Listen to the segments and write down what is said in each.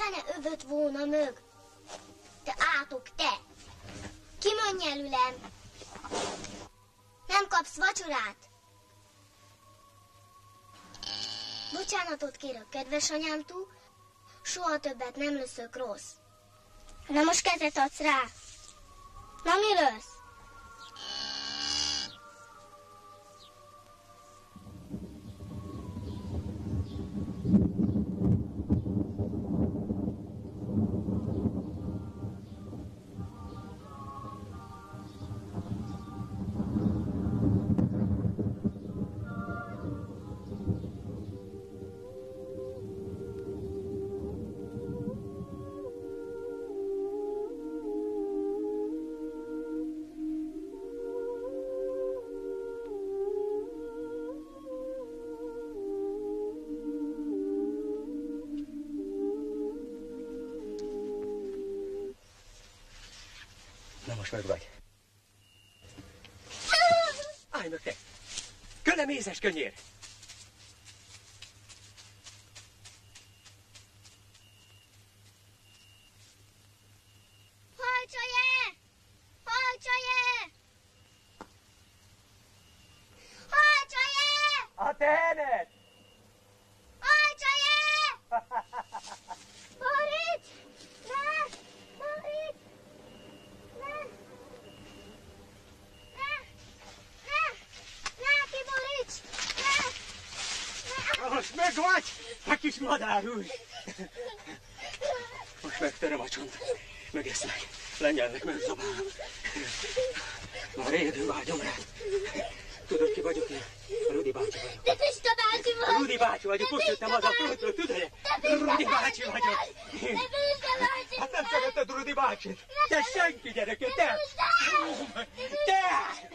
fene övött volna mög? Te átok, te! Kimondj előlem! Nem kapsz vacsorát? Bocsánatot kérek, kedves anyámtól, soha többet nem leszök rossz. Na most kezet adsz rá. Na mi lesz? Na most meg vagy. Állj meg te! Köle mézes könnyér! Hajcsaje! Hajcsaje! Hajcsaje! A tehenet! Hajcsaje! Boris! Ne! Boris! Ne! Ne! Ne! Ne, ki Boris! Ne! Ne! Most meg vagy, a kis madárúj! Most megtöröm a csontot, megeszlek, lenyelnek, megzabálom. Már édül vágyom rád. Tudod, ki vagyok én? A Rudi bácsi vagyok. Te Pista bácsi vagy! Rudi bácsi vagyok, úgy jöttem haza a földről, tudod? Rudi bácsi vagyok. Te Pista bácsi! Hát nem szereted Rudi bácsit? Te senki gyereke, te! Te!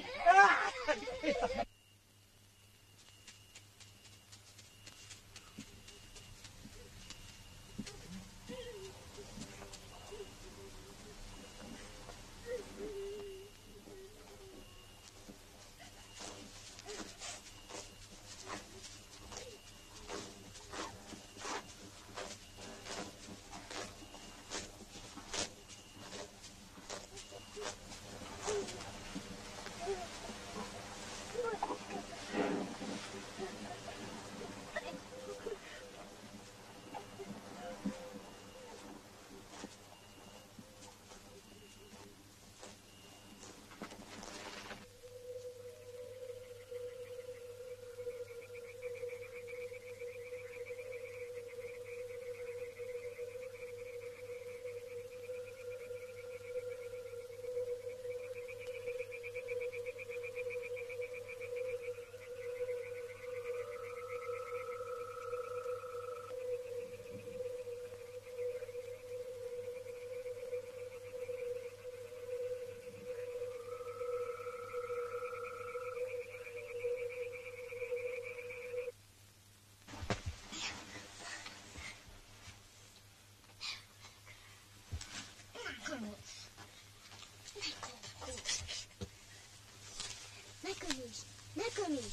Ne könyörj!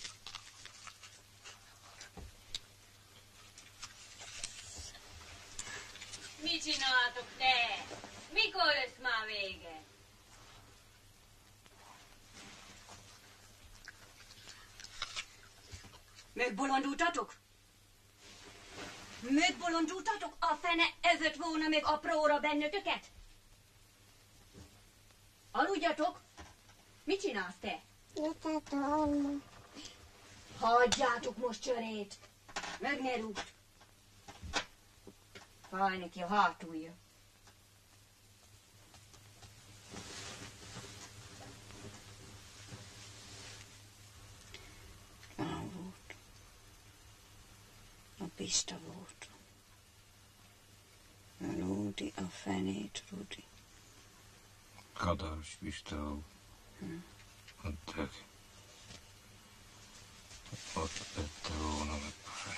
Mit csináltok te? Mikor lesz már vége? Megbolondultatok? Megbolondultatok? A fene ezett volna még apróra benneteket? Aludjatok? Mit csinálsz te? Letetem. Hagyjátok most csörét. Meg ne rúgd. Fáj neki a hátulja. Volt. A Pista volt. A Rudi, a fenét Rudi. Kadás Pista. Ott ette volna meg pár.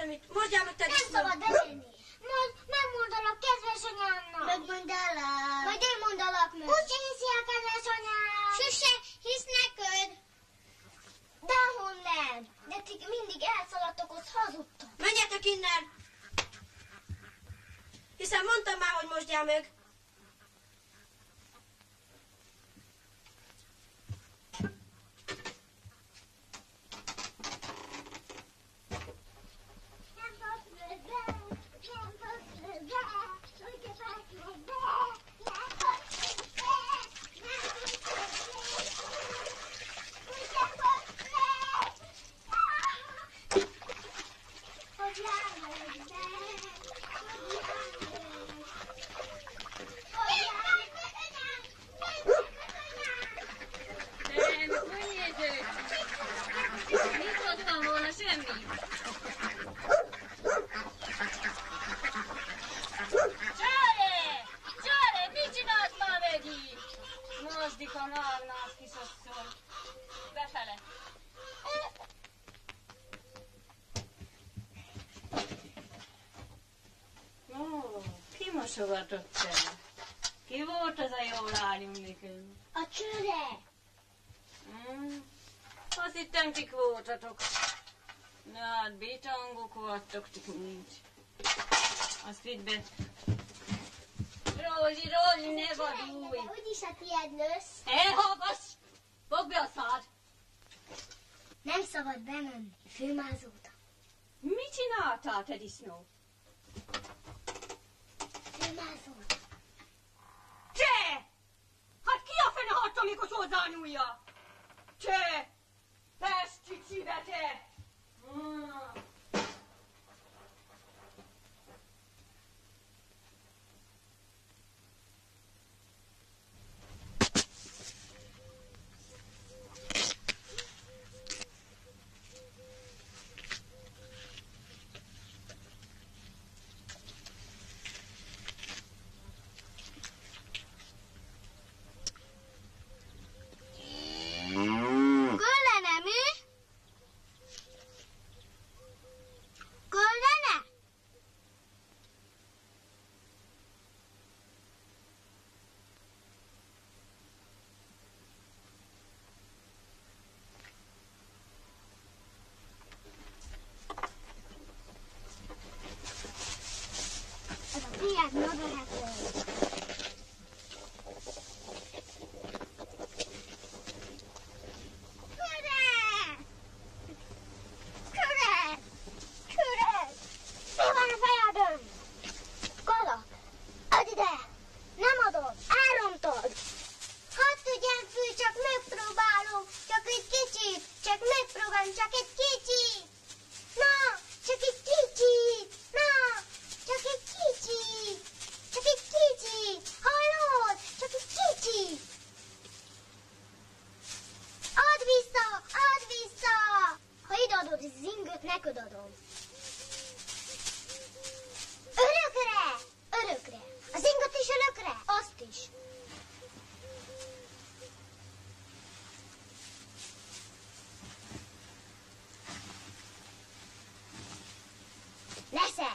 semmit. Mondjál meg, te Nem disznó. szabad bemenni. Megmondalak kedves anyámnak. Megmondálak. Majd én mondalak meg. Úgyse hiszi a kedves anyám. Sose hisz neked. Dehol nem. De ti mindig elszaladtok, ott hazudtok. Menjetek innen. Hiszen mondtam már, hogy mosdjál meg. Mosogatott el. Ki volt az a jó lányom nekem? A csőre. Azt hittem, tik voltatok. Na hát, bitangok voltak, tik nincs. Azt vidd be. Rózsi, ne vadulj! Úgyis a tiéd lesz. Elhallgass! Fogd be a szád! Nem szabad bemenni. Főmázóta. Mit csináltál, te disznó? Főmázóta. Te! Hát ki a fene hagyta, mikor hozzányúlja? Te! Pesticibe, te! Tiéd növelhető. Neked adom. Örökre! Örökre! Az ingot is örökre? Azt is. Nesze!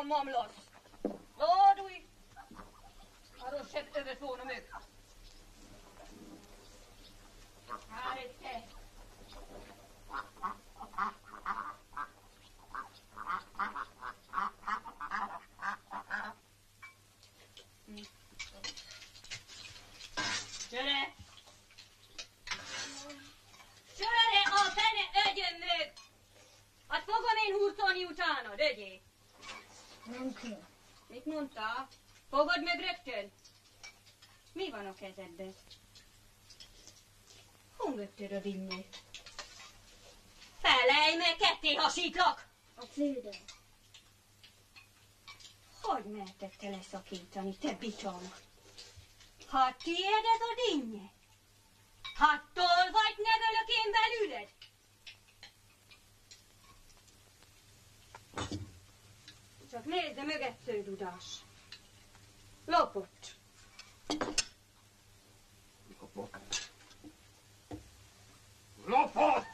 mamlas. Ládulj! Arról sem övet volna meg. Här är det. Gyere! Gyere, a fene ögyön meg! Hát fogom én hurcolni utána, ögyé! Nem kell. Mit mondta? Fogod meg rögtön? Mi van a kezedben? Hol mögtől a dinnyét? Felejj meg, ketté hasítlak! A céldön. Hogy mertek te leszakítani, te bitang? Hát tiéd ez a dinnye? Hát tolvajt nevelök én belüled? Csak nézd, de mögött dudás. Lopott. Lopott! Lopott!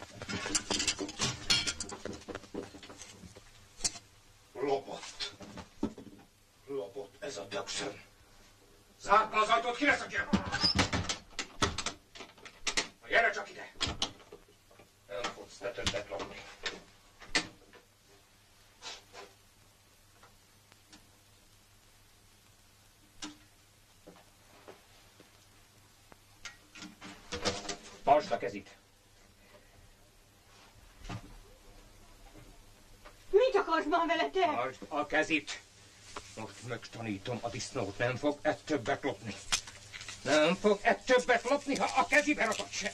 Lopott! Lopott ez a dögszön! Zárd be az ajtót, ki lesz a kérem? Na, gyere csak ide! Nem fogsz te többet lopni. Tartsd a kezit! Mit akarsz már vele te? Tartsd a kezit! Most megtanítom a disznót, nem fog többet lopni. Nem fog többet lopni, ha a kezébe rakod se.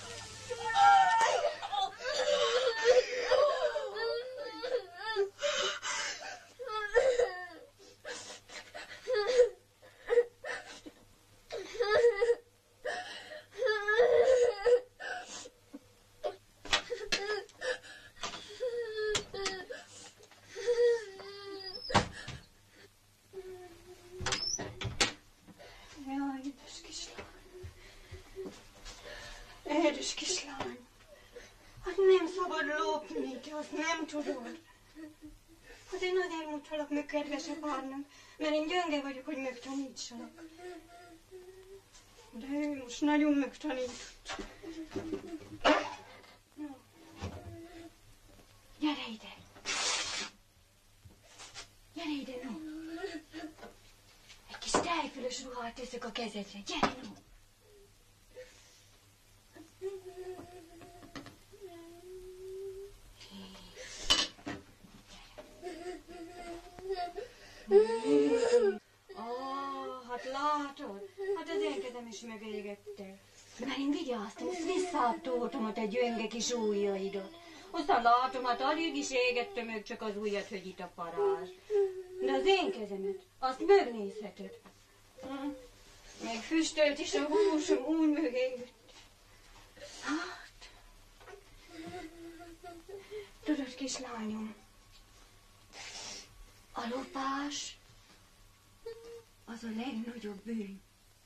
Édes kislány, hát nem szabad lopni, te azt nem tudod. Hát én azért mutattalak meg kedves apádnak, mert én gyönge vagyok, hogy megtanítsalak. De ő most nagyon megtanított. No. Gyere ide! Gyere ide, no! Egy kis tájfölös ruhát teszek a kezedre, gyere, no! Hát látod? Hát az én kezem is megégette. Mert én vigyáztam, azt visszaaptoltam a te gyönge kis ujjaidat. Aztán látom, hát alig is égette meg csak az ujjat, hogy itt a parázs. De az én kezemet, azt megnézheted. Még füstölt is a húsom, úgy megégett. Hát, tudod, kislányom, a lopás az a legnagyobb bűn.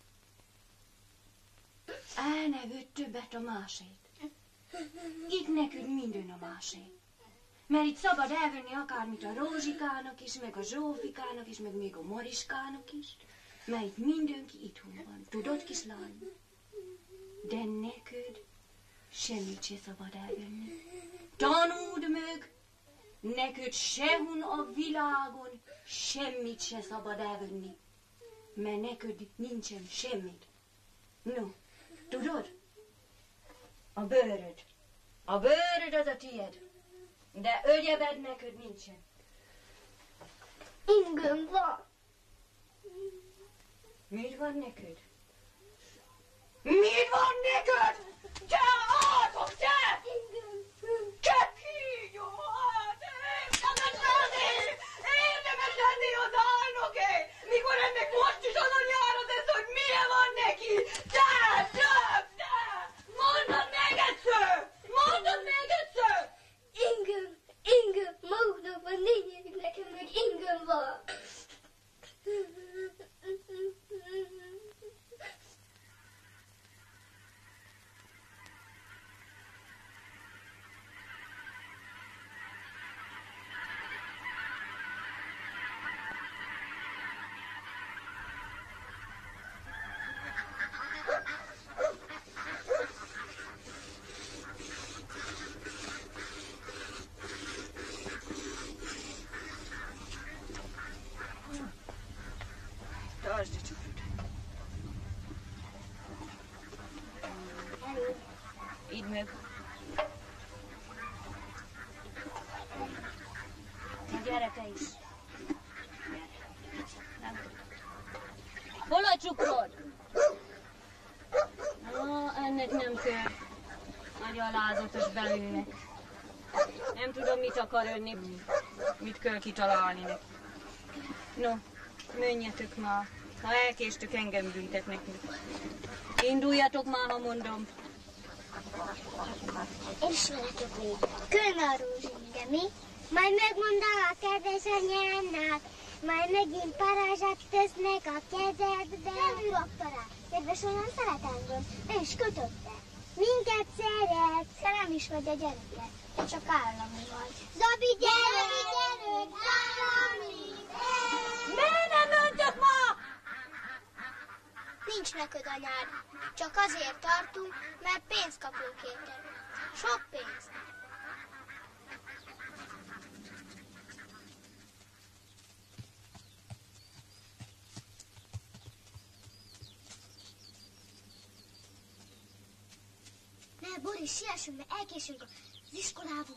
Elnevőd többet a másét. Itt neked minden a másét. Mert itt szabad elvenni akármit a Rózsikának is, meg a Zsófikának is, meg még a Moriskának is. Mert itt mindenki itthon van. Tudod, kislány? De neked semmit se szabad elvenni. Tanuld meg! Neked sehun a világon semmit se szabad elvenni, mert neked nincsen semmit. No, tudod? A bőröd. A bőröd az a tied, de ögyebed neked nincsen. Ingöm van. Mit van neked? Mit van neked? Te átok, te! Te kígyó! Érdemes lenni az álnoké, mikor ennek most is azon járod ez, hogy milyen van neki! Te! Mondod még egyszer! Mondod még egyszer! Ingöm, maguknak négyék, nekem meg ingöm van. meg. Na gyere te is. Gyere. Nem. Hol a cukrod? Ennek nem kell. Nagy alázatos belőnek. Nem tudom, mit akar önni, mit kell kitalálni neki. No, menjetek már. Ha elkéstük, engem büntetnek. Induljatok már, ha mondom. Én is veletek még. Külön arról de mi? Majd megmondom a kedves anyámnak, majd megint parázsat tesznek a kezedbe. Nem ülök parázs. Kedves anyám szeret engem, ő is kötötte. Minket szeret. Nem is vagy a gyereke, csak állami vagy. Zabi, gyere! Állami! Miért nem öntök ma? Nincs neked anyád, csak azért tartunk, mert pénzt kapunk érte. Sok pénzt. Ne, Boris, siessünk, mert elkésünk az iskolából.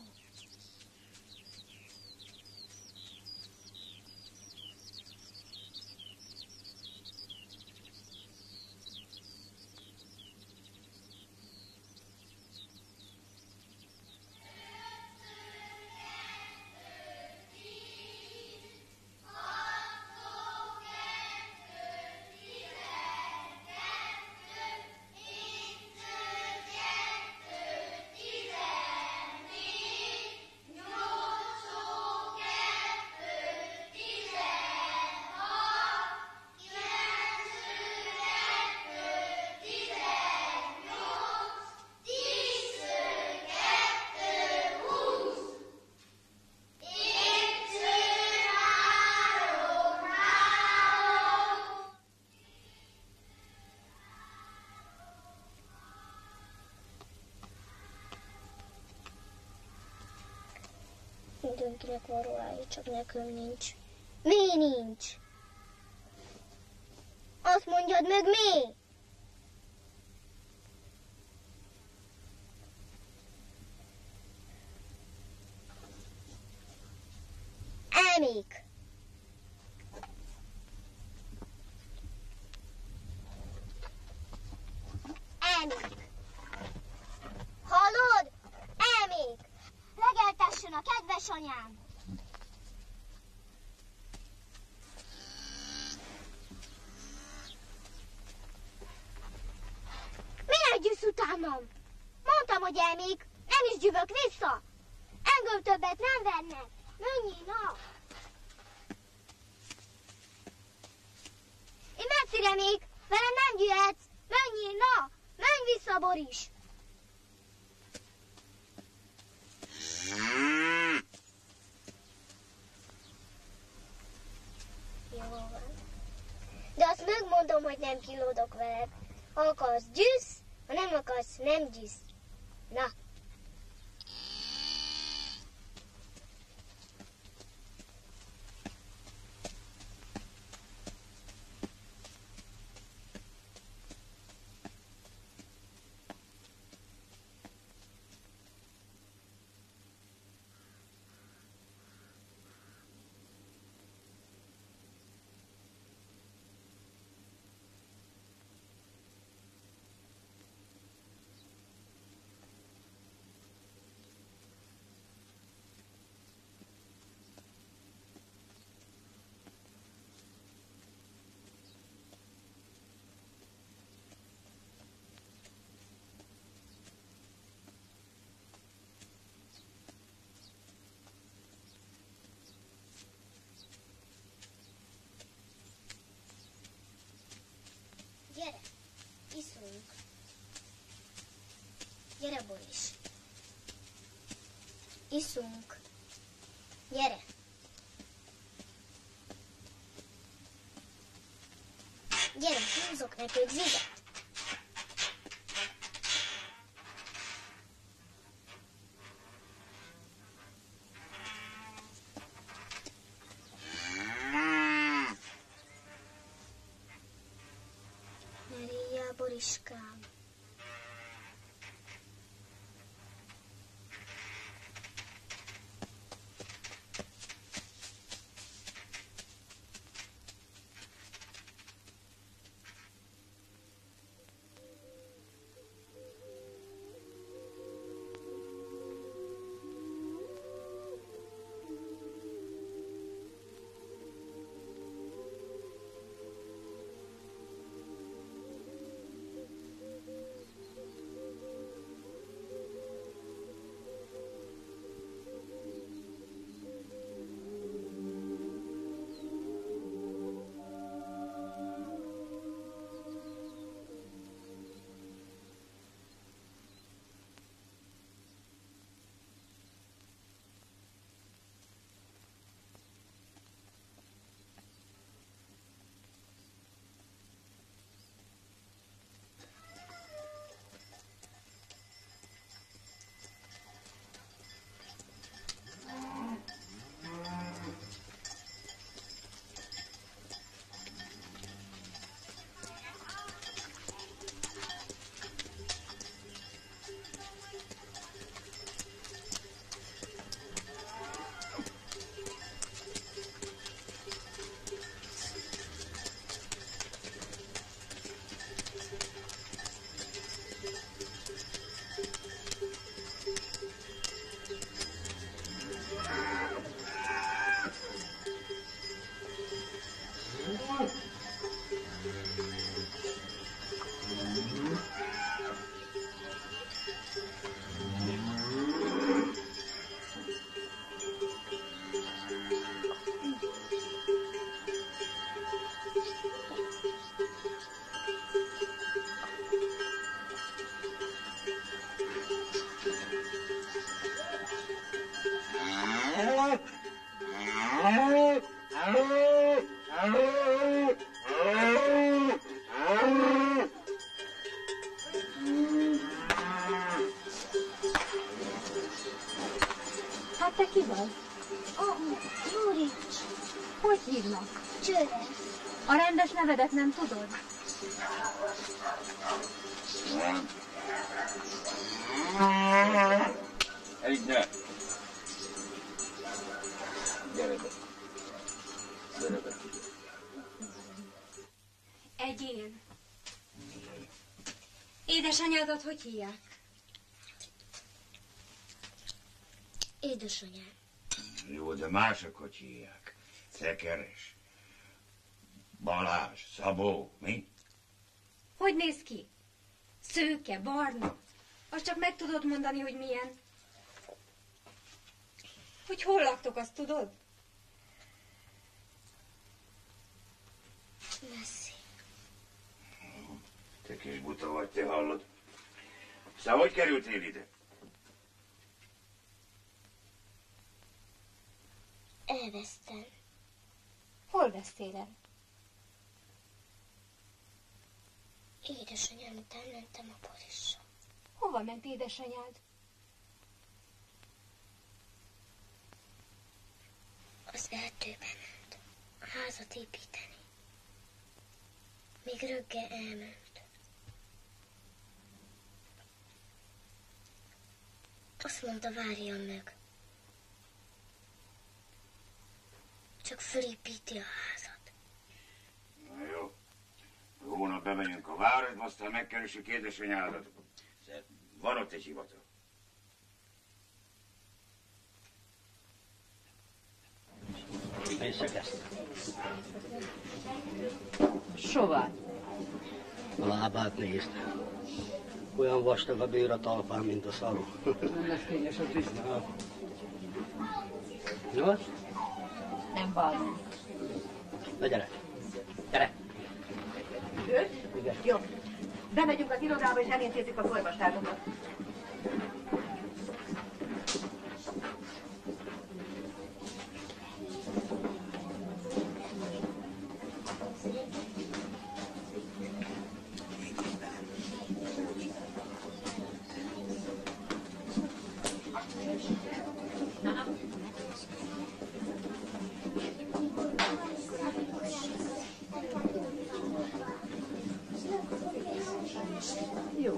Mindenkinek van róla, csak nekem nincs. Mi nincs? Azt mondjad meg, mi? Emik. Emik. Hallod? Emik. Legeltessen a kedves anyám! Minek gyűsz utánam? Mondtam, hogy elmék, nem is gyűvök vissza. Engem többet nem vernek. Menjél, na! Én messzire még, velem nem gyűhetsz. Menjél, na! Menj vissza, Boris! Jó van. De azt megmondom, hogy nem kilódok veled. Ha akarsz, gyűsz, ha nem akarsz, nem gyűsz. Na. Gyere, iszunk. Gyere, Boris. Iszunk. Gyere. Gyere, húzok neked vizet. Boriskám. Te ki vagy? Murics. Hogy hívnak? Csőre. A rendes nevedet nem tudod? Egy ne! Gyere be! Gyere be! Egyén. Édesanyádat hogy hívják? Édesanyám. Jó, de mások hogy hívják? Szekeres, Balázs, Szabó, mi? Hogy néz ki? Szőke, barna. Azt csak meg tudod mondani, hogy milyen. Hogy hol laktok, azt tudod? Messzi. Te kis buta vagy, te hallod? Szóval hogy kerültél ide? Elvesztem. Hol vesztél el? Édesanyám után mentem a Borisra. Hova ment édesanyád? Az erdőbe ment. A házat építeni. Még röggel elment. Azt mondta, várjam meg. Csak fölépíti a házat. Na jó. Hónap bemegyünk a városba, aztán megkeressük édesanyádat. Van ott egy hivatal. Sovány. A lábát nézd. Olyan vastag a bőr a talpán, mint a szarú. Nem lesz kényes az biztos. Jó? Nem baj. Na gyere. Gyere. Sőt? Igen. Jó. Bemegyünk az irodába és elintézzük a korvastárnokat. Jó.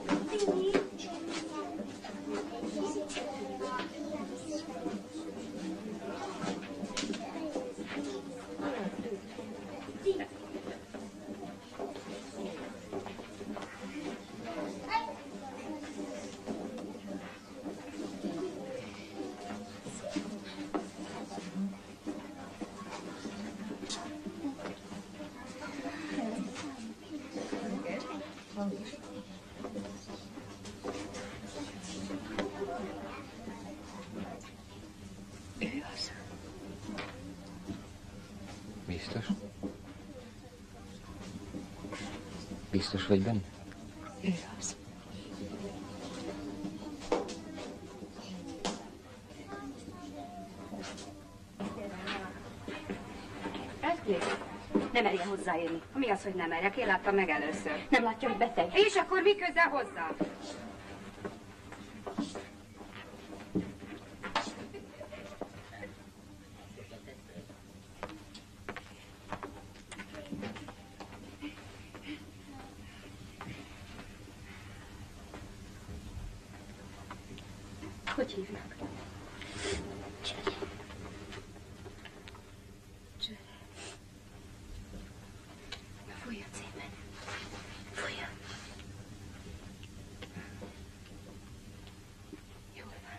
Biztos? Biztos vagy benne? Ő az. Eszklék? Nem merjen hozzáérni. Mi az, hogy nem merjek? Én láttam meg először. Nem látja, hogy beteg. És akkor mi köze hozzá? Hogy hívnak? Fújjon szépen. Fújjon. Jól van.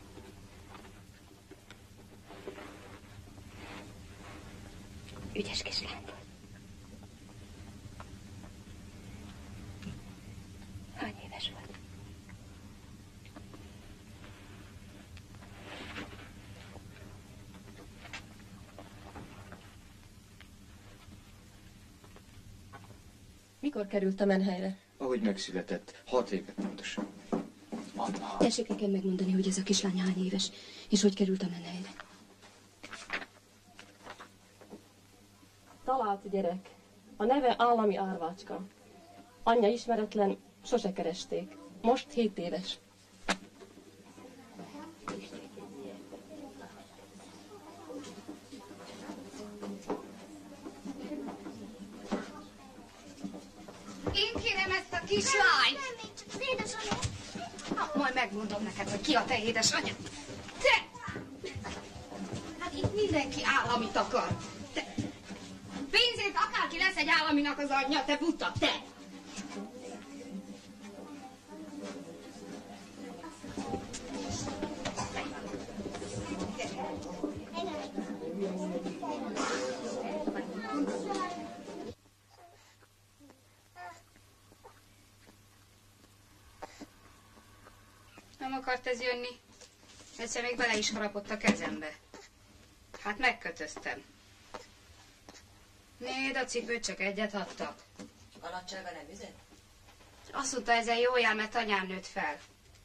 Ügyes kislány volt. Hány éves volt? Mikor került a menhelyre? Ahogy megszületett, 6 éve pontosan. Tessék nekem megmondani, hogy ez a kislány hány éves, és hogy került a menhelyre. Talált gyerek. A neve Állami Árvácska. Anyja ismeretlen, sose keresték. Most 7 éves. kislány! Nem, még csak az édesanyja. Hát majd megmondom neked, hogy ki a te édesanyja. Te! Hát itt mindenki államit akar. Te! Pénzért akárki lesz egy államinak az anyja, te buta, te! Nem akart ez jönni. Egyszer még bele is harapott a kezembe. Hát megkötöztem. Néd, a cipőt csak egyet adtak. A nagysága nem üzet? Azt mondta, ezen jó jár, mert anyám nőtt fel.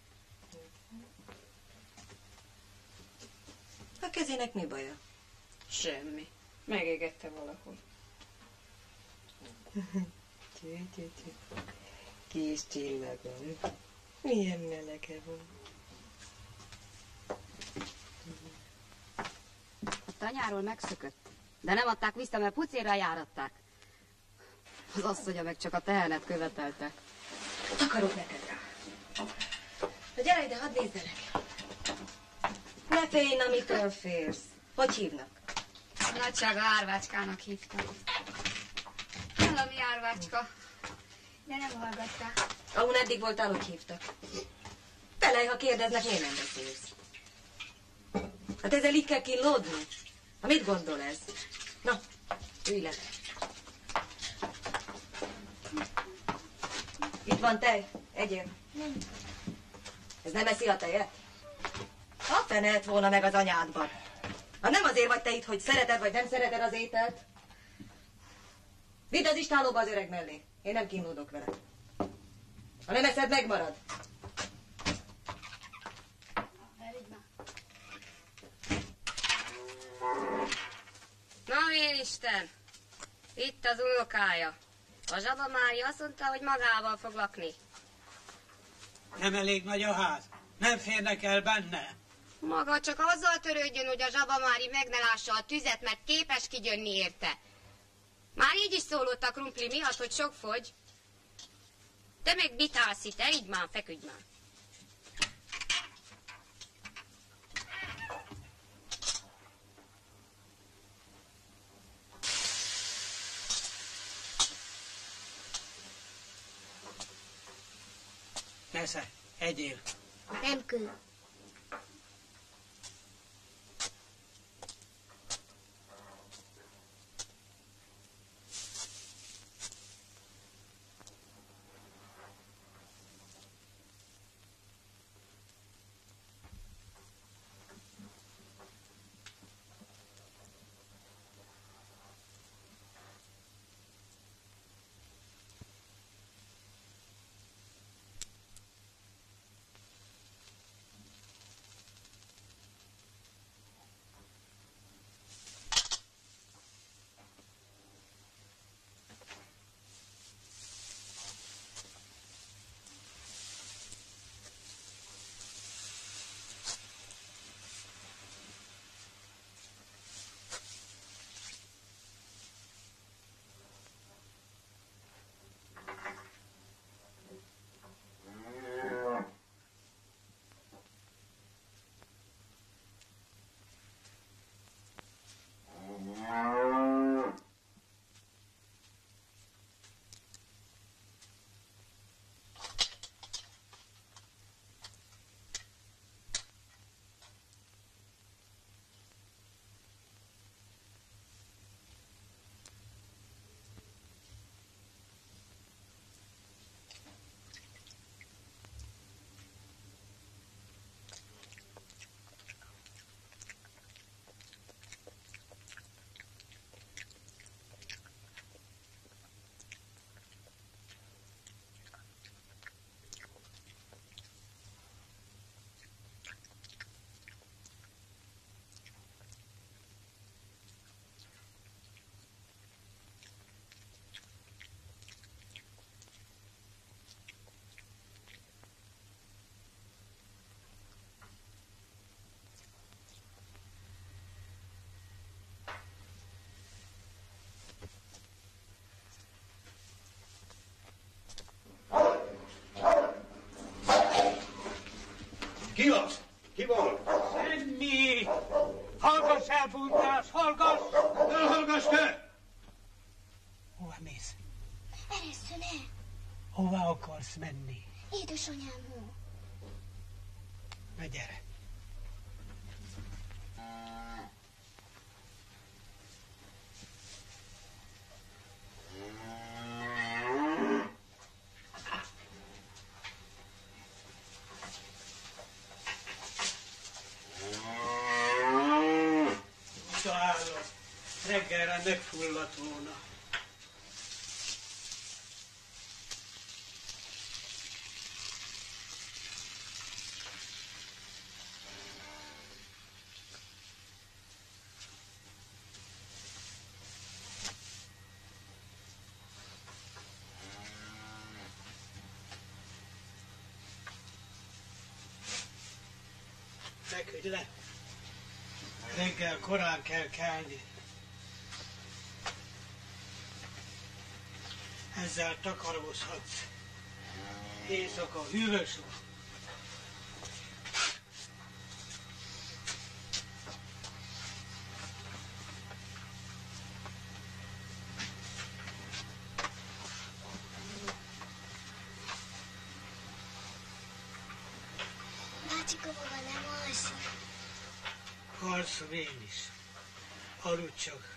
A kezének mi baja? Semmi. Megégette valahol. Kis csillagom. Milyen melege van. A tanyáról megszökött. De nem adták vissza, mert pucérra járatták. Az asszonya meg csak a tehenet követelte. Takarok neked rá. Na gyere ide, hadd nézzelek. Ne félj, amitől félsz. Hogy hívnak? Nagysága Árvácskának hívták. Valami Árvácska. De nem hallgattál. Ahol eddig voltál, hogy hívtak. Felej, ha kérdeznek, miért nem beszélsz? Hát ezzel így kell kínlódni. Ha mit gondol ez? Na, ülj le. Itt van tej, egyél. Nem. Ez nem eszi a tejet? Ha fenelt volna meg az anyádban. Ha nem azért vagy te itt, hogy szereted vagy nem szereted az ételt. Vidd az istállóba az öreg mellé. Én nem kínlódok vele. Ha nem eszed, megmarad. Na, én Isten! Itt az unokája. A Zsaba Mária azt mondta, hogy magával fog lakni. Nem elég nagy a ház? Nem férnek el benne? Maga csak azzal törődjön, hogy a Zsaba Mári meg ne lássa a tüzet, mert képes kigyönni érte. Már így is szólott a krumpli miatt, hogy sok fogy. Te meg mit állsz itt? Elígy már, feküdj már. Nesze, egyél. Nem kő. Ki az? Ki volt? Semmi! Hallgass el, Bundás, hallgass! Elhallgass te! Hova mész? Eresszön-e? Hova akarsz menni? Édesanyámhoz. Na gyere. Odaállok. Reggelre megfulladt volna. Feküdj le. Reggel korán kell kelni. Ezzel takarózhatsz. Éjszaka hűvös van. Bácsika baba nem alszik. Alszom én is. Aludj csak.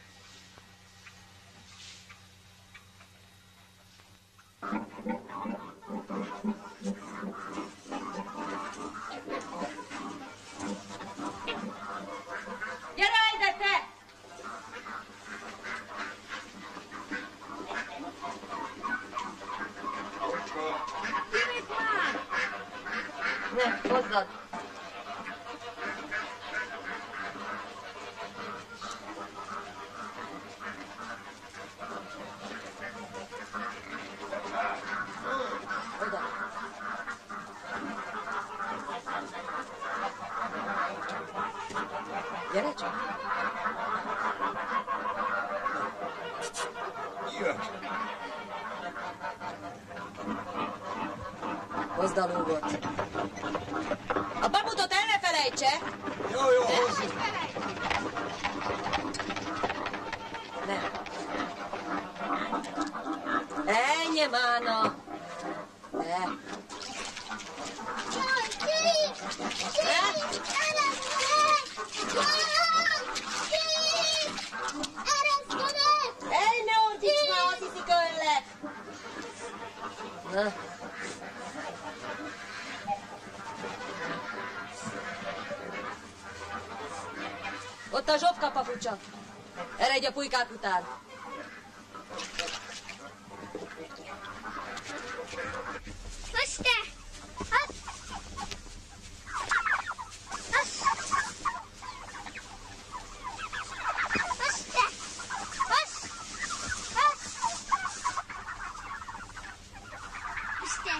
Gyere ide, te! Mit már? Ne, hozzad! Oda. Gyere csak! Jött. Hozd a lúgot. A paputot el ne felejtse! Jó, hozzuk. Ne. Ennyi mána! Ne. Jaj, ki! Ki! Ereszkedett! Ej, ne ordíts már, azt hiszik öllek! Na. Ott a zsofka papucsa. Eredj a pulykák után. Most te! Hopp! Most te! Most! Most te!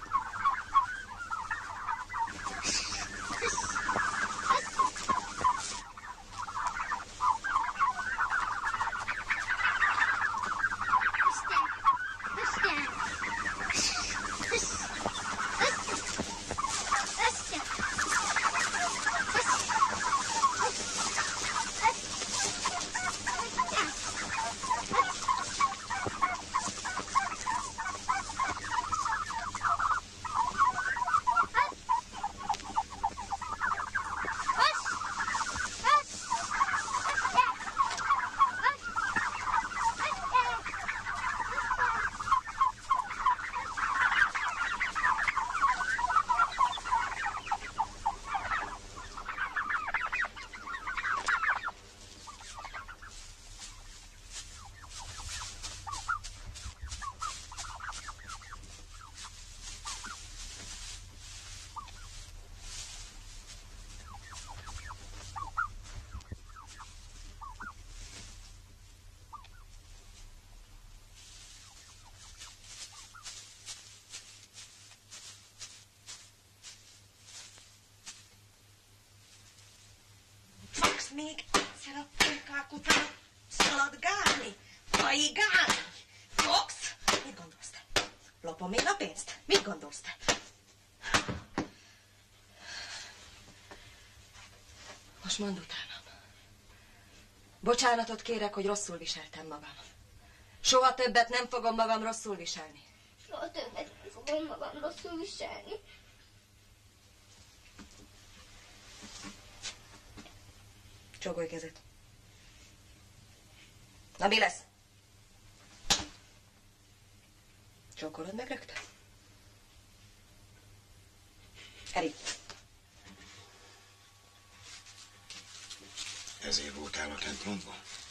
Még egyszer a pulykák után szaladgálni, haigálni. Fogsz? Mit gondolsz te? Lopom én a pénzt? Mit gondolsz te? Most mondd utánam. Bocsánatot kérek, hogy rosszul viseltem magam. Soha többet nem fogom magam rosszul viselni. Soha többet nem fogom magam rosszul viselni. Csókolj kezet. Na, mi lesz? Csókolod meg rögtön? Eri. Ezért voltál a templomban?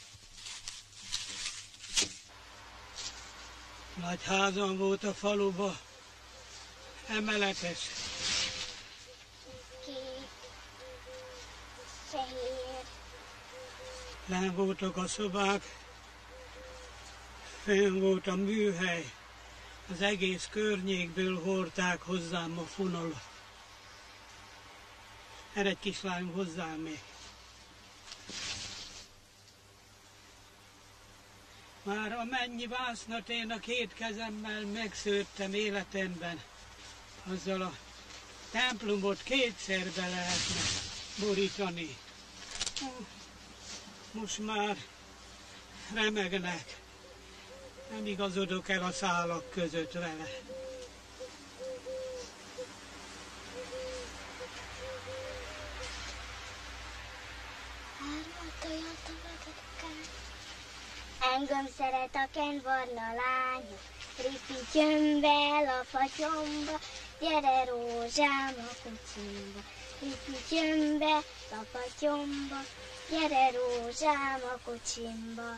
Nagy házam volt a faluba. Emeletes. Kék, fehér. Lenn voltak a szobák. Fönn volt a műhely. Az egész környékből hordták hozzám a fonalat. Erre egy kislány hozzám még. Már amennyi vásznat én a két kezemmel megszőttem életemben, azzal a templomot kétszer be lehetne borítani. Most már remegnek. Nem igazodok el a szálak között vele. Engem szeret a kenvarna lánya, ripityön be a fatyomba, gyere rózsám a kucsimba. Ripityön be a fatyomba, gyere rózsám a kucsimba.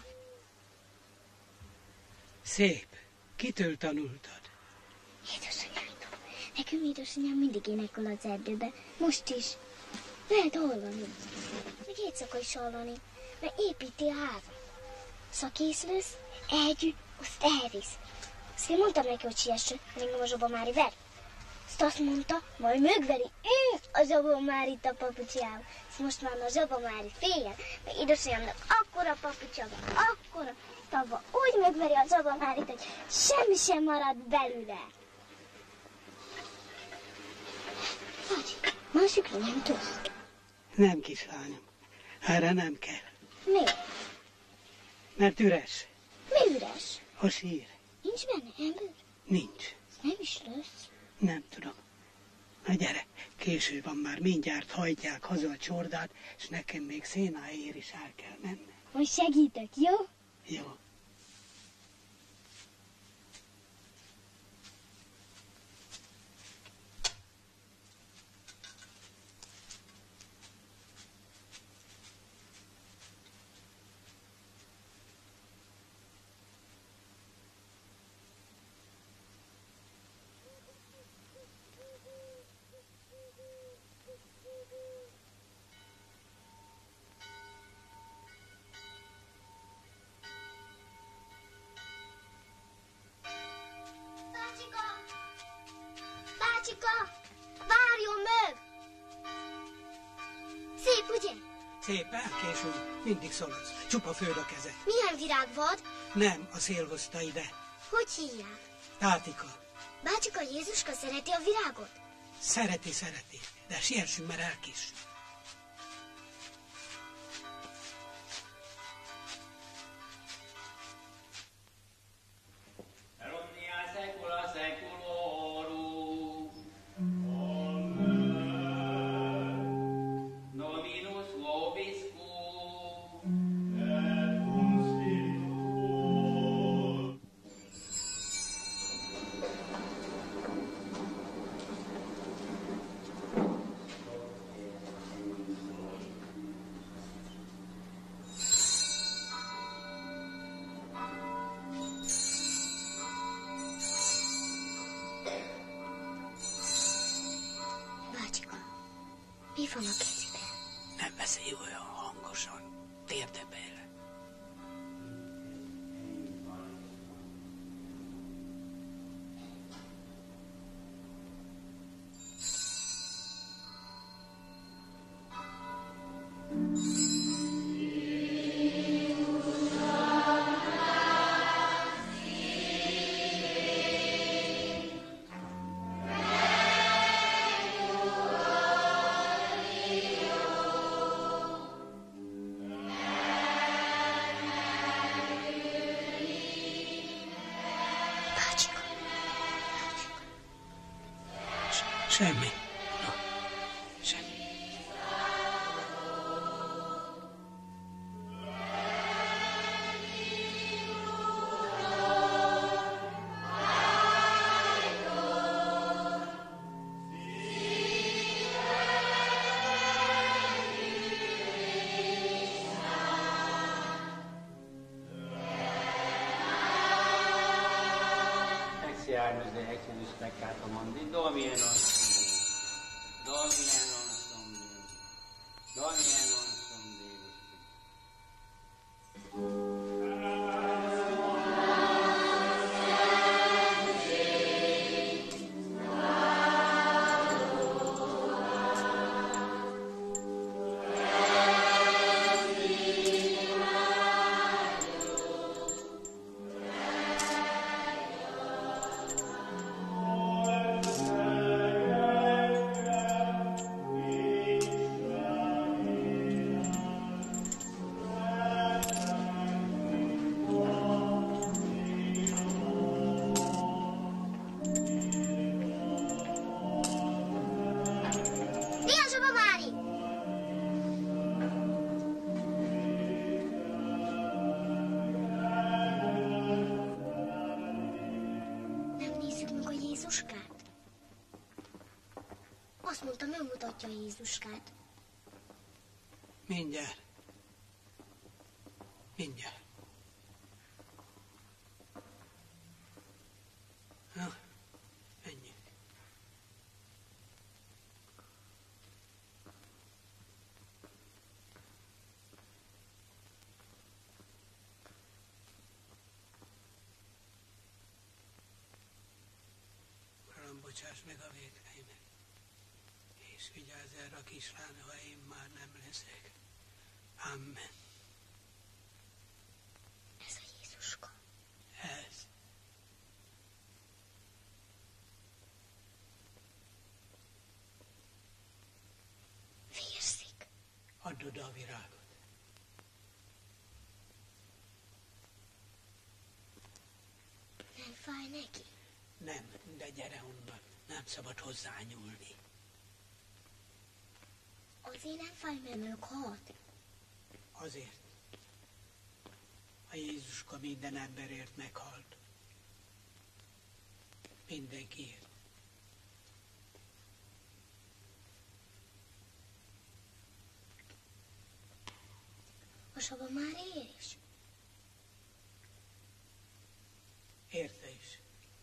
Szép. Kitől tanultad? Édesanyámtól. Nekünk édesanyám mindig énekel az erdőben. Most is. Lehet hallani. Még éjszaka is hallani. Mert építi a házat. Szakész lesz, elgyű, azt elvisz. Azt én mondtam neki, hogy siessön, engem a Zsoba Mári ver. Azt mondta, majd megveri a Zsoba Márit a papucsjával. Ezt most már a Zsoba Mári féljen, mert édesanyámnak akkora papucsa van, akkora, tava úgy megveri a Zsoba Márit, hogy semmi sem marad belőle. Vagy, másikra nem tudsz. Nem, kislányom. Erre nem kell. Miért? Mert üres. Mi üres? A sír. Nincs benne ember? Nincs. Nem is lesz. Nem tudom. Na gyere, késő van már, mindjárt hajtják haza a csordát, és nekem még Szénáér is el kell menni. Most segítek, jó? Jó. Bácsika, várjon meg! Szép, ugye? Szép, elkésül, mindig szaladsz. Csupa föld a kezed. Milyen virágvad? Nem, a szél hozta ide. Hogy hívják? Tátika. Bácsika, Jézuska szereti a virágot? Szereti, de siessünk, mert elkés. Mi van a kezében? Nem beszélj olyan hangosan. Térde bele. Semmi. No, semmi. Agnus Dei exodus peccato mondi, Domine non sum Domine non sum Deus, Domine non sum Deus. Azt mondtam, ő mutatja Jézuskát. Mindjárt. Mindjárt. Na, ennyi. Uram, bocsáss meg a vétkeimet, és vigyázz erre a kislányra, ha én már nem leszek. Amen. Ez a Jézuska. Ez. Vérszik. Add oda a virágot. Nem fáj neki? Nem, de gyere onnan. Nem szabad hozzányúlni. Azért nem fáj, mert meghalt. Azért. A Jézuska minden emberért meghalt. Mindenkiért. A Saba már ér is. Érte is.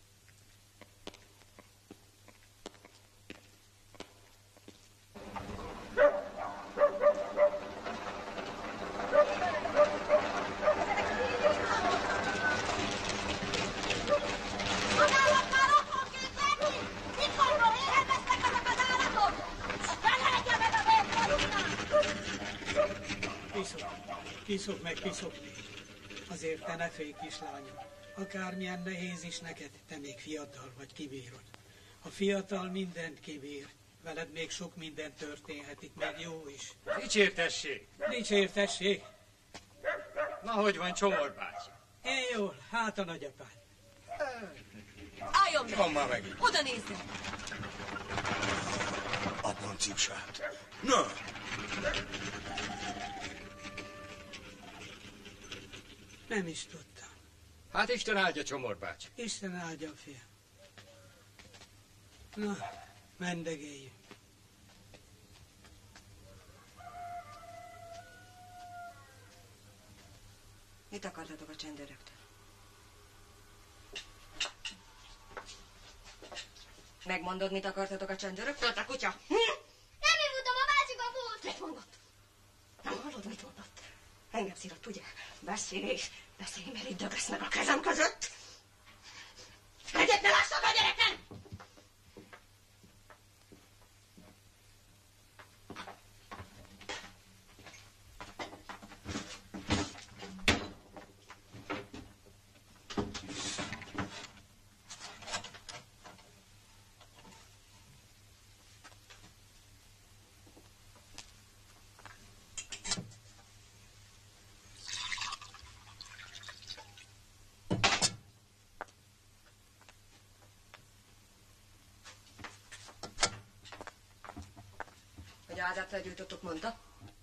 Kiszok meg kiszokni. Azért te ne félj, kislányom. Akármilyen nehéz is neked, te még fiatal vagy, kibírod. A fiatal mindent kibír. Veled még sok minden történhetik, meg jó is. Dicsértessék! Dicsértessék! Na, hogy van Csomor bácsi? Én jól, hát a nagyapád. Álljon meg! Van már megint. Oda nézzen! Apon cipsát. Na! Nem is tudtam. Hát Isten áldja Csomor bácsi. Isten áldja, fiam. Na, mendegéljünk. Mit akartatok a csendőröktől? Megmondod, mit akartatok a csendőröktől, te kutya? Nem én voltam, a bácsika volt! Mit mondott? Nem hallod, mit mondott? Engem szívott, ugye? Beszélj, mert itt dögösz meg a kezem között! Egyet ne lássak a gyerekem! Hogy a házát felgyújtottuk, mondta?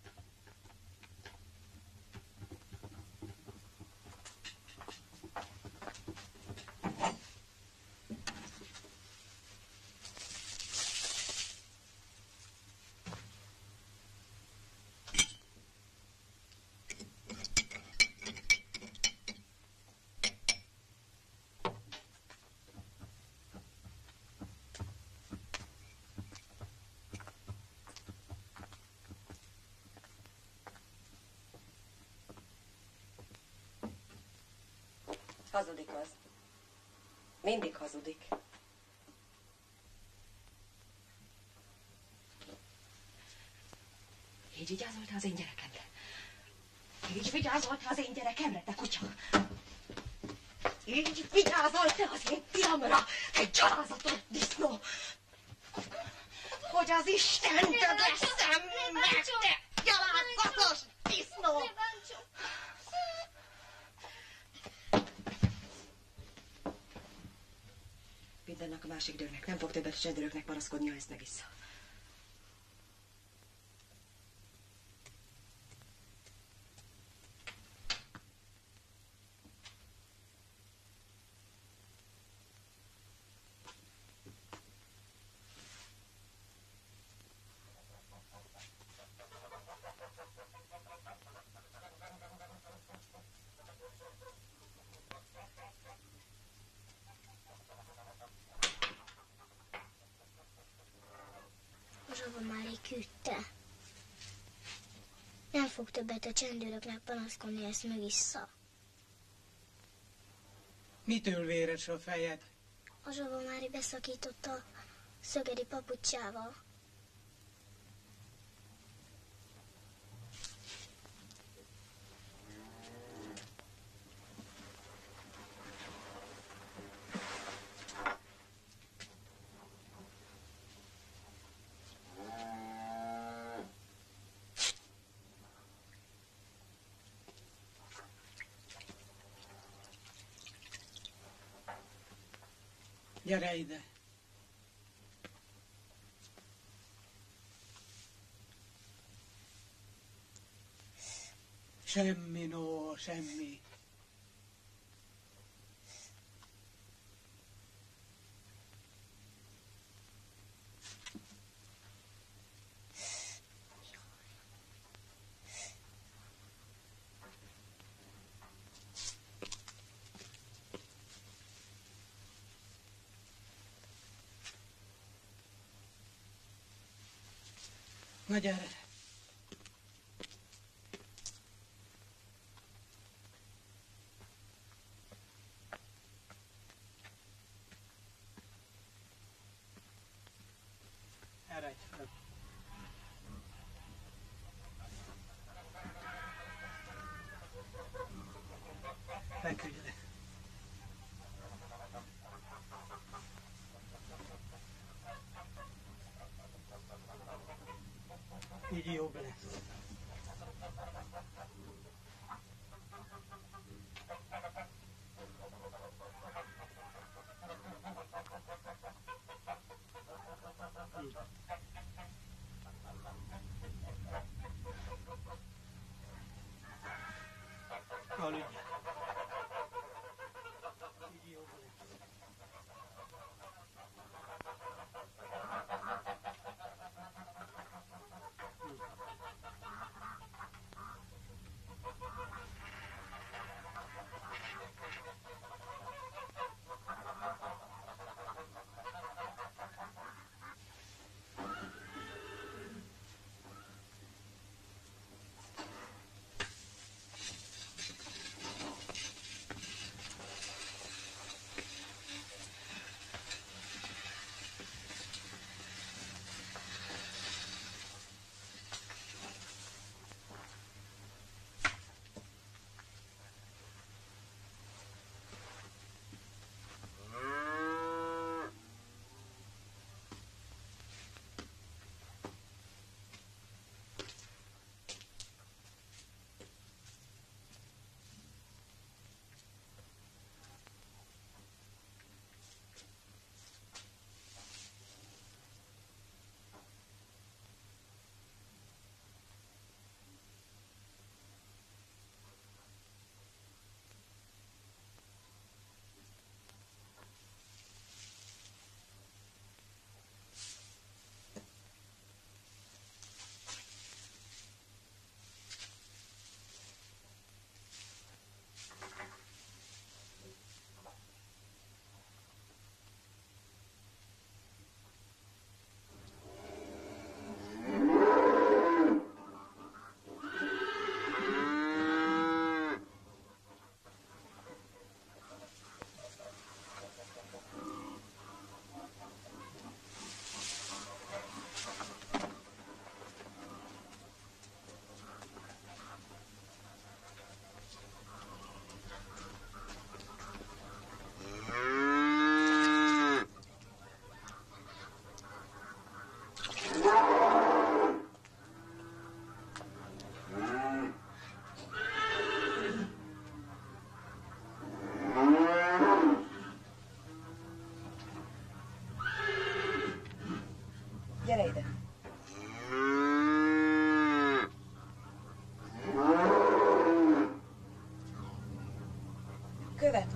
Hazudik az. Mindig hazudik. Így vigyázoltál az én gyerekemre. Így vigyázoltál az én gyerekemre, te kutya. Így vigyázoltál az én fiamra, te gyalázatos disznó. Hogy az Isten döglessem meg, te gyalázatos disznó. Vidd ennek a másik dögnek. Nem fog többet csendőröknek paraszkodni, ha ezt megissza. Küldte. Nem fog többet a csendőröknek panaszkodni, ezt megissza. Mitől véres a fejed? A Zsavamári beszakította a szögedi papucsával. Gyere ide. Semmi, no, semmi. Na gyere! Eredj fel! Feküdj le! Így jobb lesz. Aludj. Így jobb lesz.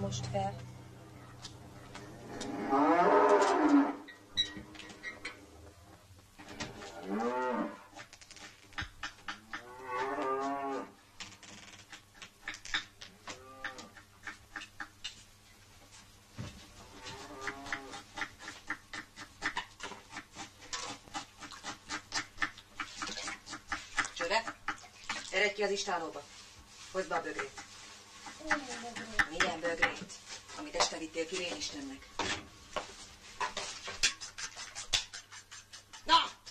most fel. Eredj ki az istálóba. Hozd be a bögrét. Milyen bögrét? Amit este vittél ki Rénistennek. Na!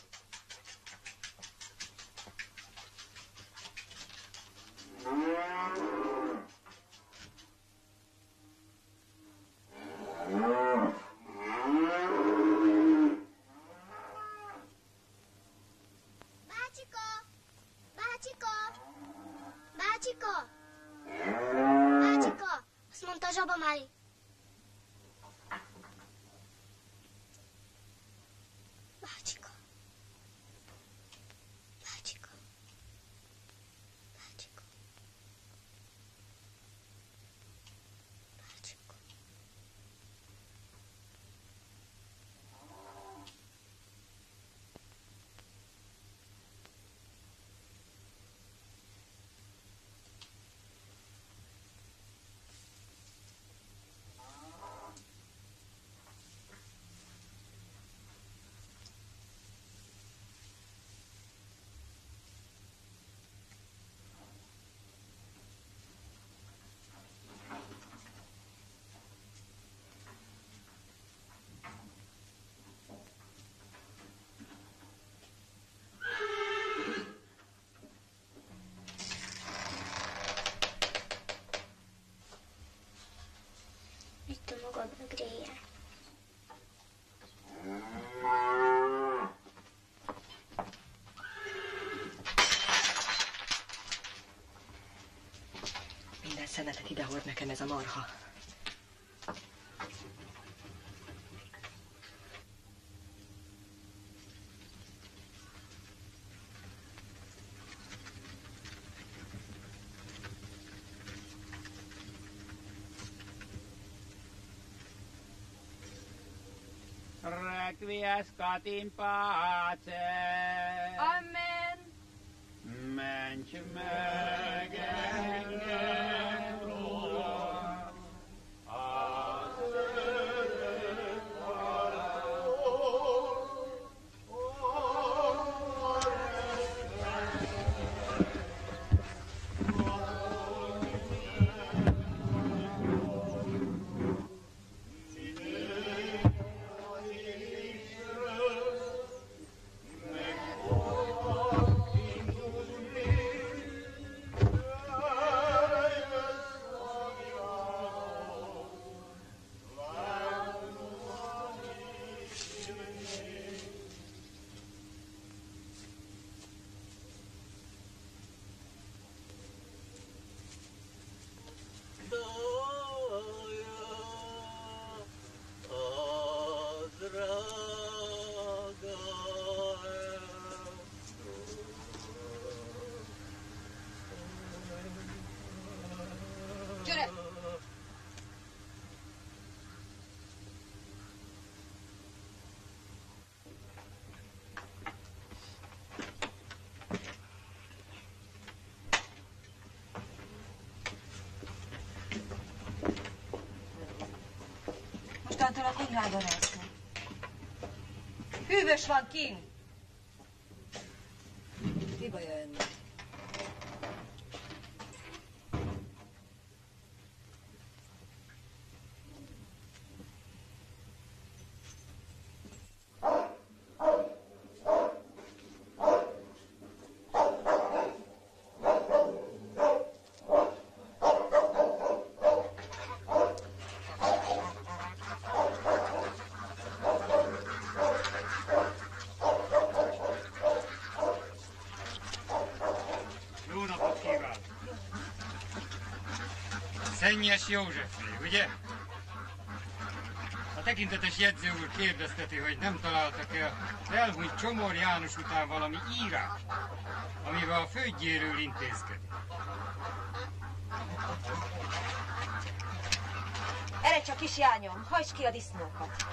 Itt a magad bögréje. Minden szemetet idehord nekem ez a marha. Requiescat in pace. Amen. Menj meg engem, Uram, az örök való. Gyere! Mostantól a konyhában alszol. Hűvös van kint! Mi baja ennek? Szennyes Józsefné, ugye? A tekintetes jegyző úr kérdezteti, hogy nem találtak-e az elhunyt Csomor János után valami írást, amivel a földjéről intézkedik. Eredj csak, kislányom, hajtsd ki a disznókat.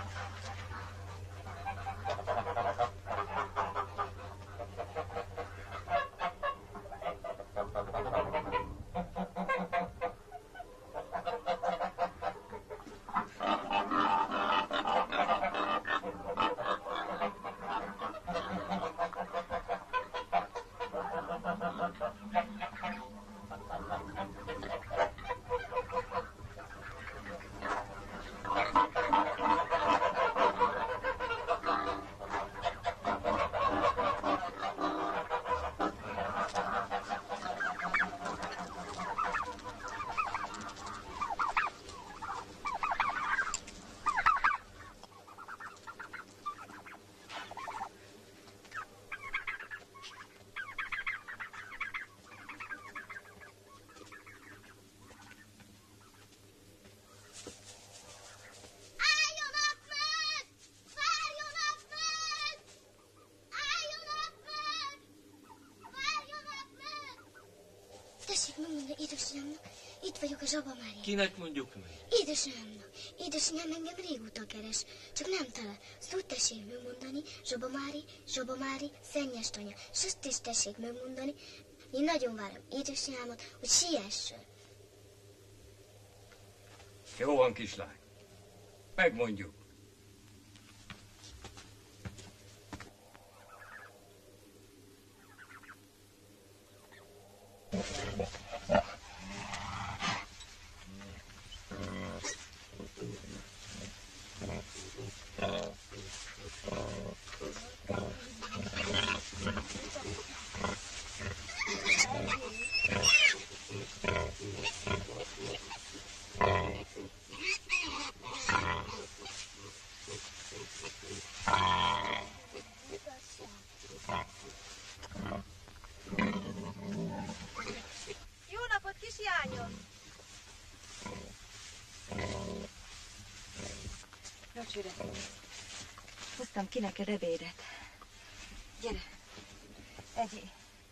Tessék megmondani édesanyámnak, itt vagyok a Zsaba Mária. Kinek mondjuk meg? Édesanyámnak. Édesanyám engem régóta keres, csak nem talál. Azt úgy tessék megmondani, Zsaba Mári, szennyes tanya. S azt is tessék megmondani, én nagyon várom édesanyámat, hogy siessen. Jó van, kislány. Megmondjuk. Jó napot, kislányom! Nocsüre, hoztam ki neked ebédet. Gyere, egyél.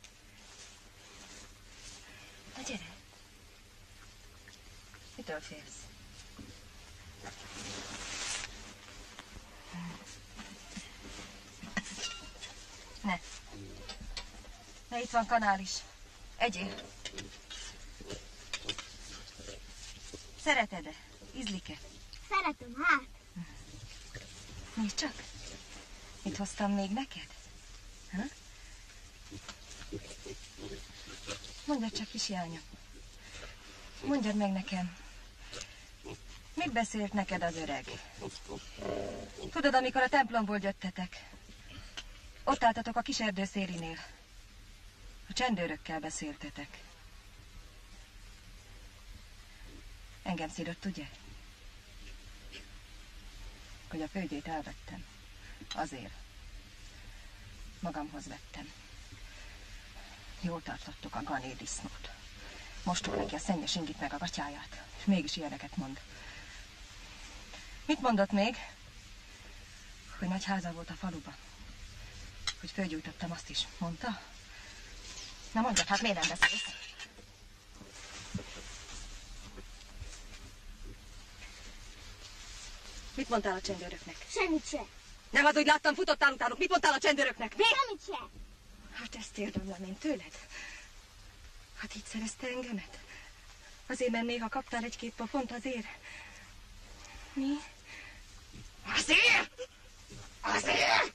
Na gyere. Mitől félsz? Ne, itt van kanál is. Egyél. Szereted-e? Ízlik-e? Szeretem, hát. Nézd csak. Mit hoztam még neked? Ha? Mondjad csak, kislányom. Mondjad meg nekem. Mit beszélt neked az öreg? Tudod, amikor a templomból jöttetek, ott álltatok a kis erdő szélinél. A csendőrökkel beszéltetek. Engem szídott, ugye? Hogy a földjét elvettem. Azért. Magamhoz vettem. Jól tartottuk a ganérdisznót. Mostuk neki a szennyes ingit meg a gatyáját, és mégis ilyeneket mond. Mit mondott még? Hogy nagy háza volt a faluban. Hogy fölgyújtottam, azt is mondta? Na mondjad, hát miért nem beszélsz? Mit mondtál a csendőröknek? Semmit se. Nem az, hogy láttam, futottál utánuk. Mit mondtál a csendőröknek? Mi? Semmit se. Hát ezt érdemlem én tőled. Hát így szerezte engemet. Azért mennék, ha kaptál egy-két pofont, azért. Mi? Azért! Azért!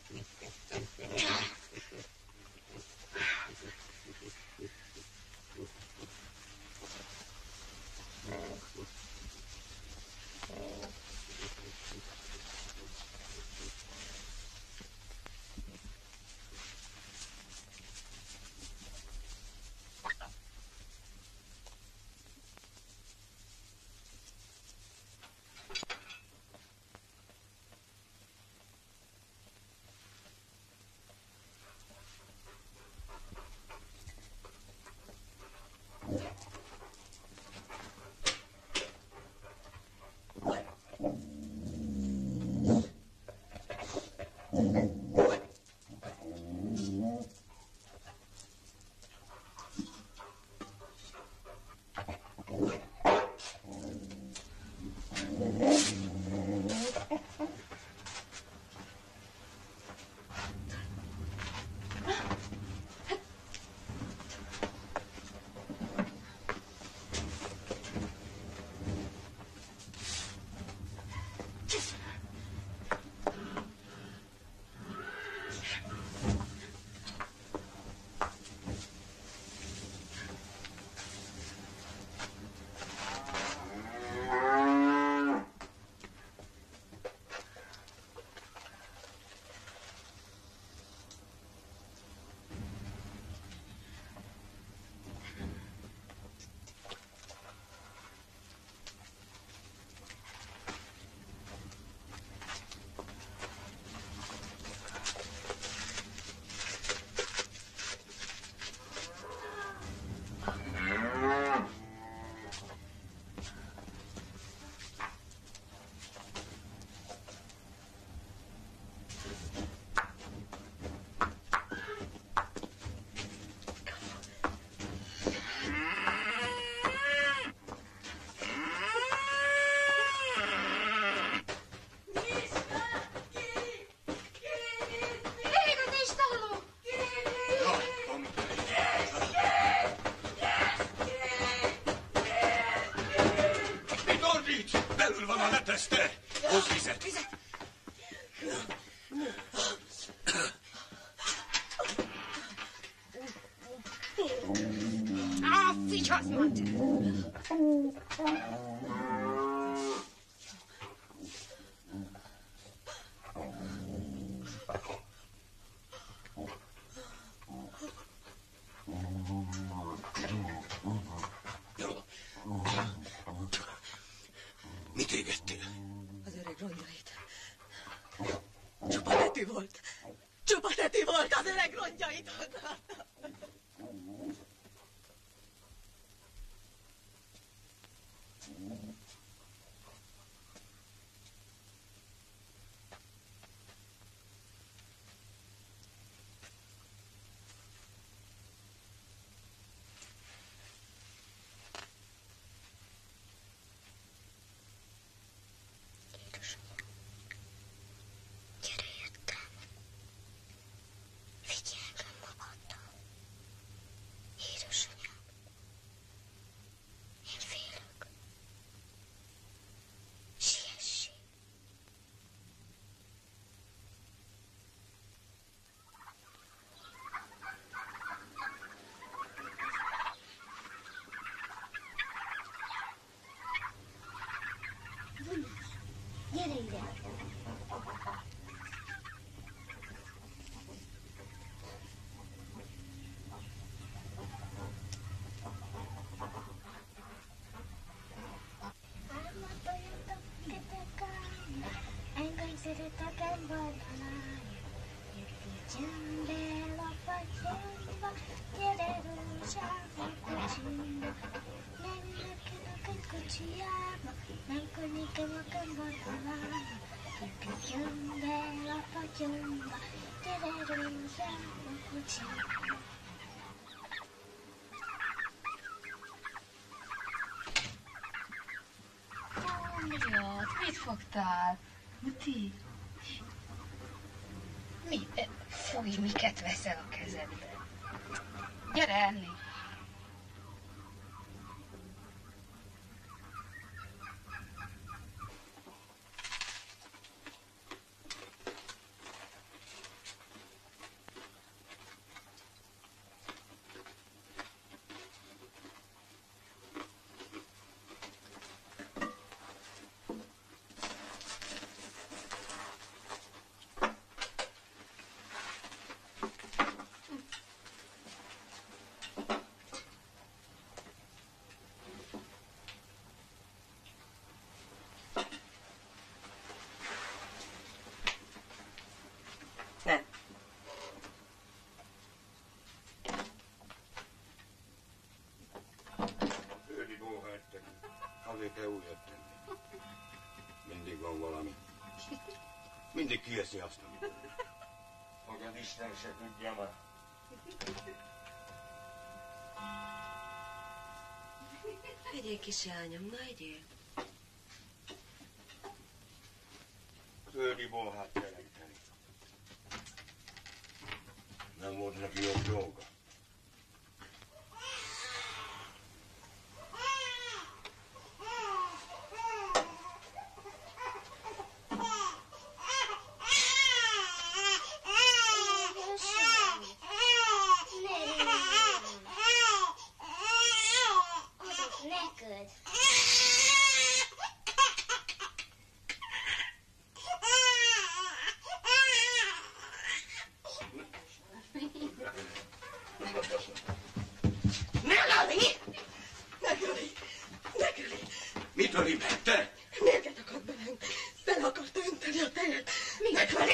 Figyelj, mater! Mit égettél? Az öreg rongyait. Csupa tetű volt. Csupa tetű volt az öreg rongyait. Gyere ide! Engem szeretek embardalány, csendel a fagyomba, gyere rózsába kocsimba, nem ülök egy kocsiába, nem környékem a embardalány, csendel a fagyomba, gyere rózsába kocsimba. Andriát, mit fogtál? Muti? Mi? Fúj, miket veszel a kezedbe? Gyere enni! Azért kell újat tenni. Mindig van valami. Mindig kieszi azt, amit. Hogy az Isten se tudja már. Egyél, kislányom, na egyél. Földi bolhát jelenteni. Nem volt neki jobb dolga. Mit öli meg, te? Mérget akart belem. Bele akarta önteni a tejet. Megöli!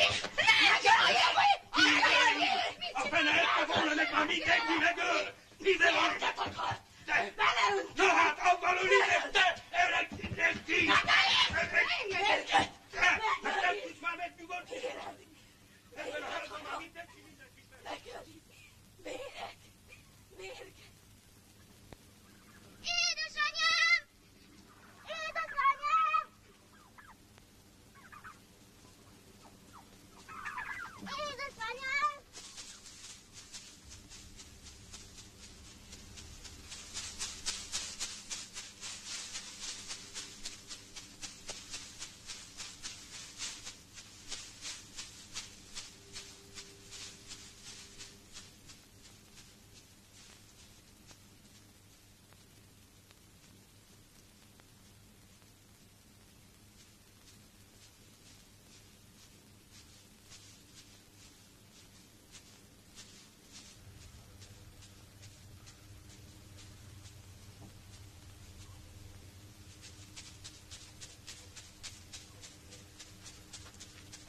A fene ette volna meg már mindenki megöl! Mivel Mérget akart! Te! Beleönt! Na hát, avval öli meg, te! Öreg mindenki! Mérget! Hát nem tudsz már megnyugodni! Ebben a házban már mindenki megöli! Mérget! Mérget! Édesanyám! Édesanyám! Édesanyám!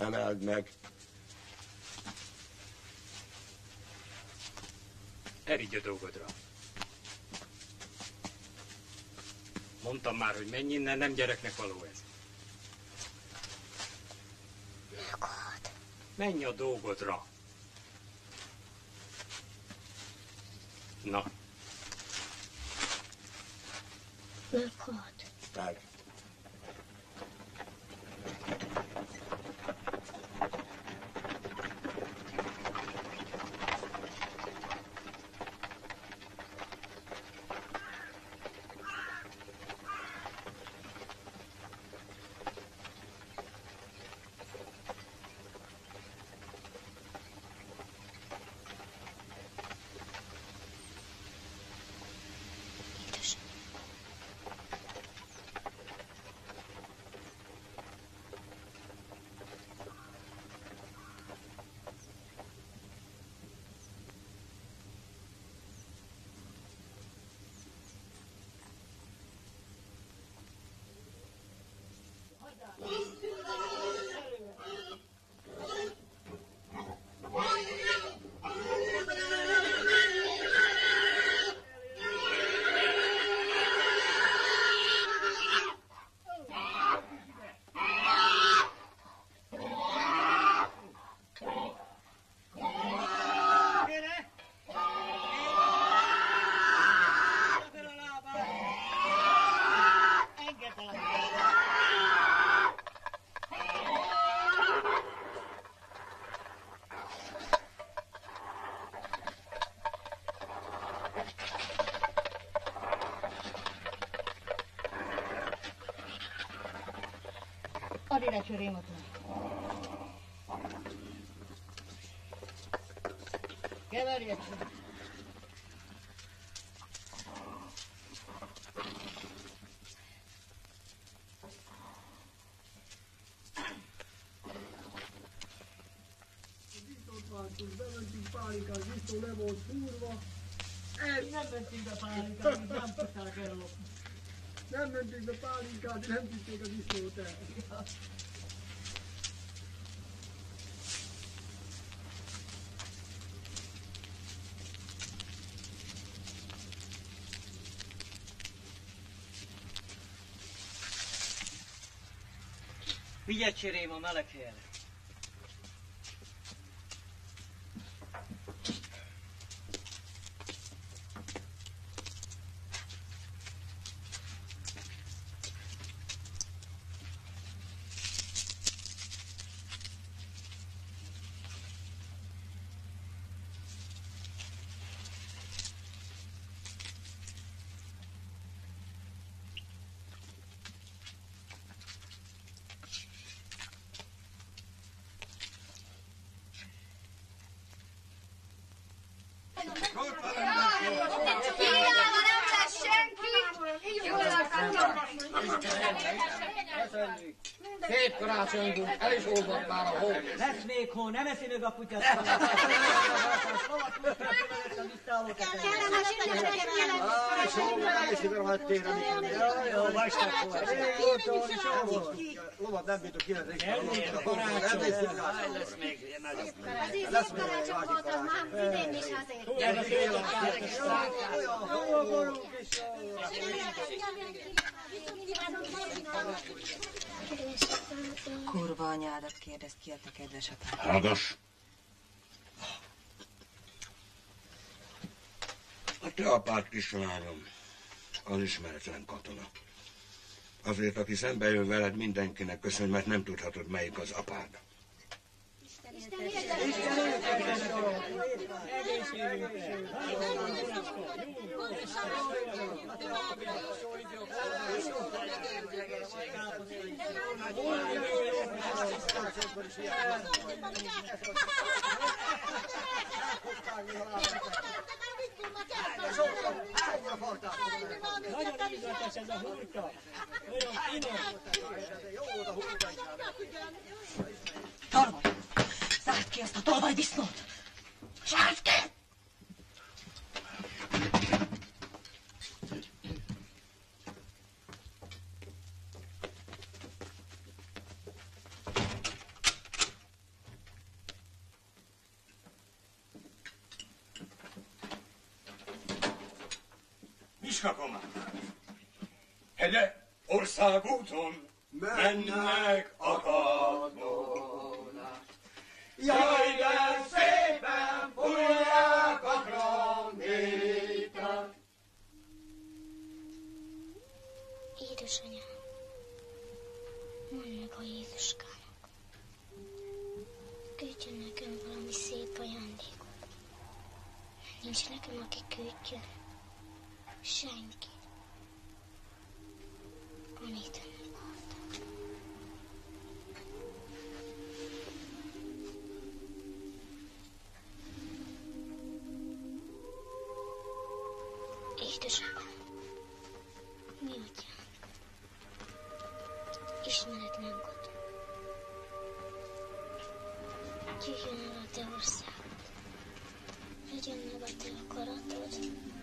Emeld meg. Erigy a dolgodra. Mondtam már, hogy menj innen, nem gyereknek való ez. Menj a dolgodra. Na. Meghat. Meg. Adj ide csörémet. Keverjek. Bementünk pálinkát, biztos le volt fúrva. Nem mentünk be pálinkát, nem tudták ellopni. Nem mentünk be pálinkát, nem tudték az iszlót el. Vigyázz cserém a meleg helyre. Szép karácsony, el is olvadt már a hó. Lesz még hó, nem eszi meg a kutyát. Jó, vastag volt. Lovat nem bítok kivezetni. Lesz még. Az szép karácsony voltam már idén is azért. Kurva anyádat kérdezt ki a te kedves apád. Hallgass! A te apád, kislányom, az ismeretlen katona. Azért, aki szembe jön veled, mindenkinek köszön, mert nem tudhatod, melyik az apád. Nagyon ízletes ez a hurka. Olyan finom. Tolvaj! Zárd ki azt a tolvajdisznót! Zárd ki! Puska kommandál. Hegye országúton mennek a katonák. Jaj, de szépen fújják a trombitát. Édesanyám, mondd meg a Jézuskának, küldjön nekem valami szép ajándékot. Nincs nekem, aki küldjön. Senki. Amit nem akartam. Édesapám, mi atyánk, ismeretlen katon. Jöjjön el a te országod, legyen meg a te akaratod,